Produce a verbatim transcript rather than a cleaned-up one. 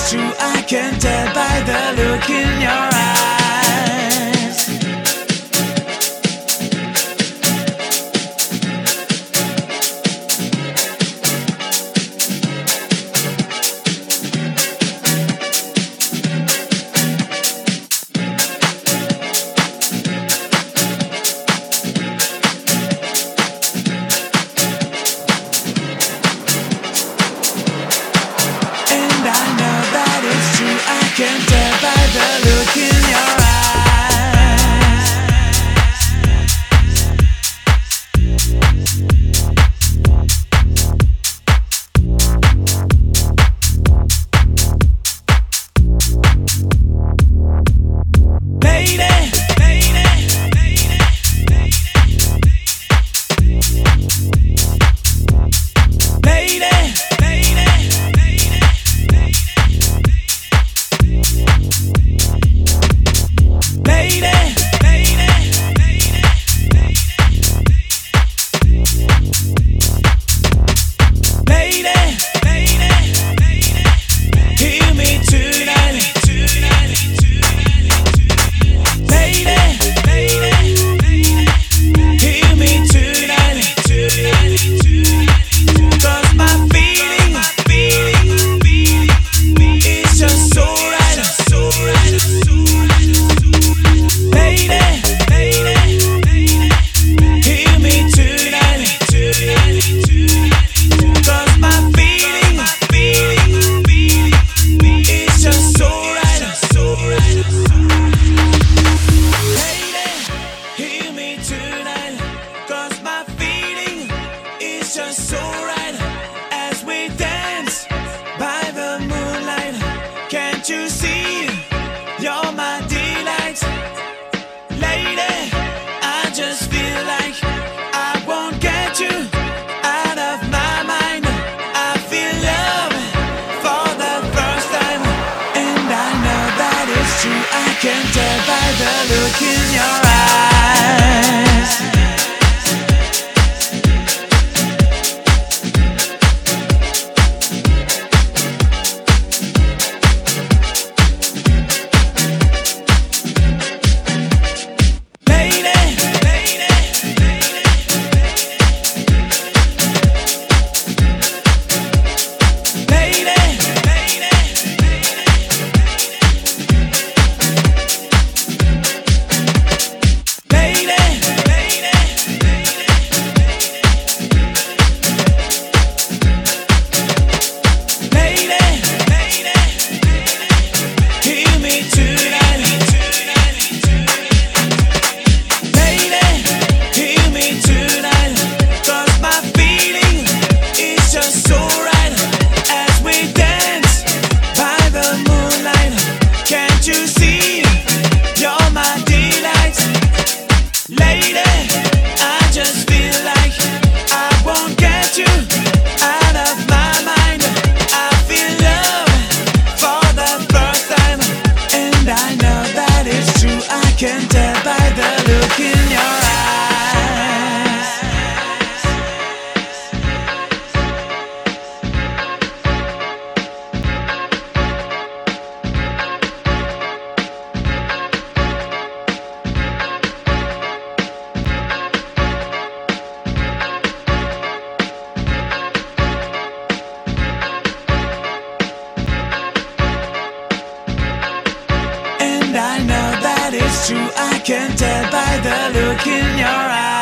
it's true, I can tell by the look in your eyes. I can tell by the look in your eyes. Just so right as we dance by the moonlight. Can't you see you're my delight? Lady, I just feel like I won't get you out of my mind. I feel love for the first time, and I know that it's true. I can tell by the look in your eyes. Can tell by the look in your eyes. And I know that it's true, I can tell by the look in your eyes.